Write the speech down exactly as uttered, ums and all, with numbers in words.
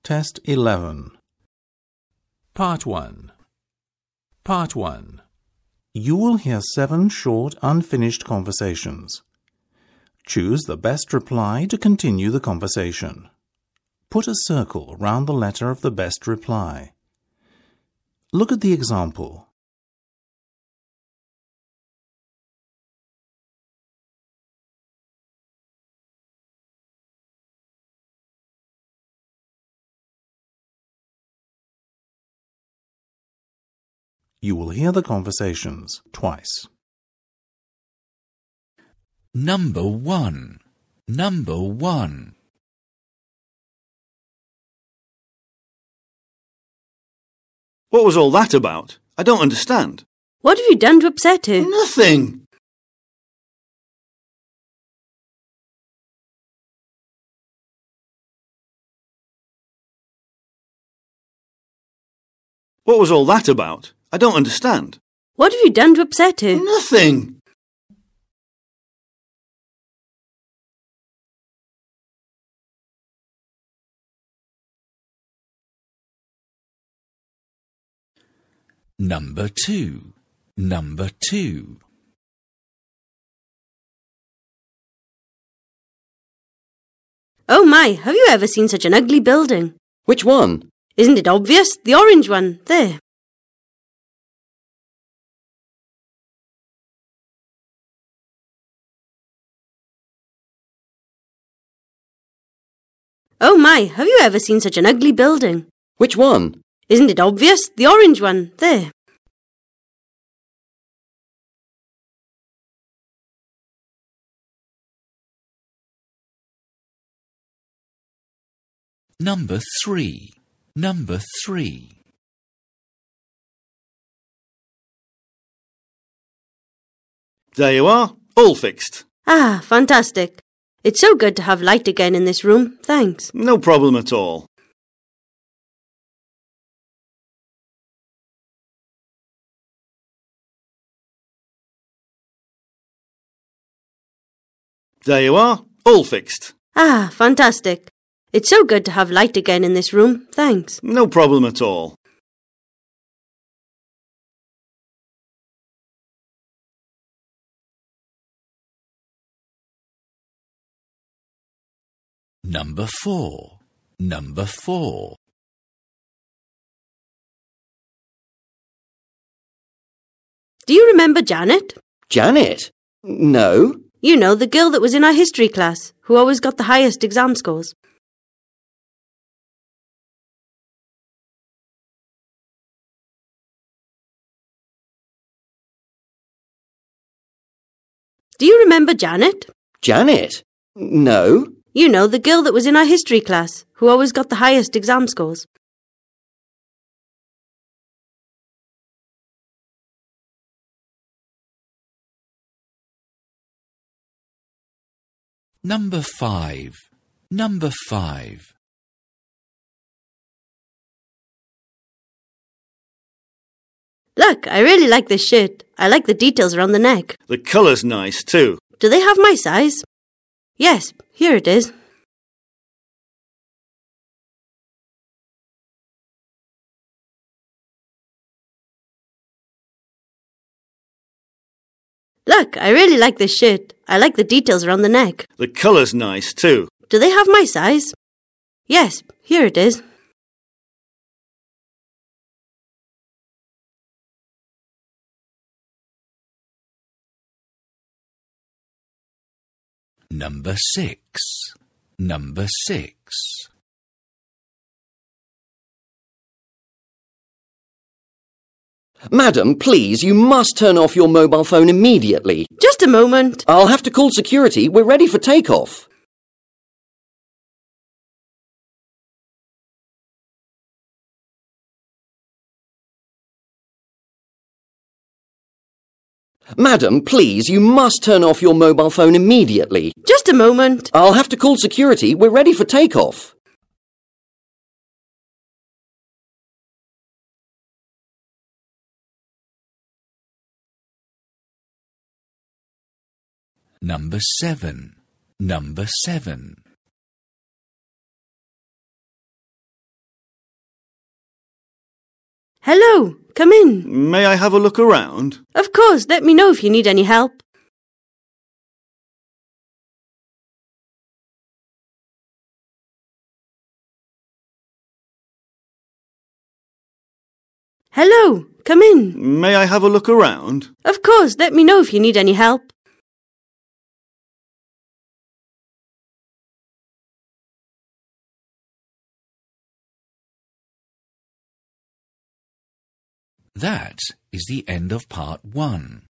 Test eleven. Part one. Part one. You will hear seven short, unfinished conversations. Choose the best reply to continue the conversation. Put a circle round the letter of the best reply. Look at the example. You will hear the conversations twice. Number one. Number one. What was all that about? I don't understand. What have you done to upset her? Nothing. What was all that about? I don't understand. What have you done to upset her? Nothing. Number two. Number two. Oh my, have you ever seen such an ugly building? Which one? Isn't it obvious? The orange one, there. Oh my, have you ever seen such an ugly building? Which one? Isn't it obvious? The orange one, there. Number three. Number three. There you are, all fixed. Ah, fantastic. It's so good to have light again in this room. Thanks. No problem at all. There you are, all fixed. Ah, fantastic. It's so good to have light again in this room. Thanks. No problem at all. Number four. Number four. Do you remember Janet? Janet? No. You know, the girl that was in our history class, who always got the highest exam scores. Do you remember Janet? Janet? No. You know, the girl that was in our history class, who always got the highest exam scores. Number five. Number five. Look, I really like this shirt. I like the details around the neck. The colour's nice too. Do they have my size? Yes, here it is. Look, I really like this shirt. I like the details around the neck. The colour's nice too. Do they have my size? Yes, here it is. Number six. Number six. Madam, please, you must turn off your mobile phone immediately. Just a moment. I'll have to call security. We're ready for takeoff. Madam, please, you must turn off your mobile phone immediately. Just a moment. I'll have to call security. We're ready for takeoff. Number seven. Number seven. Hello, come in. May I have a look around? Of course, let me know if you need any help. Hello, come in. May I have a look around? Of course, let me know if you need any help. That is the end of part one.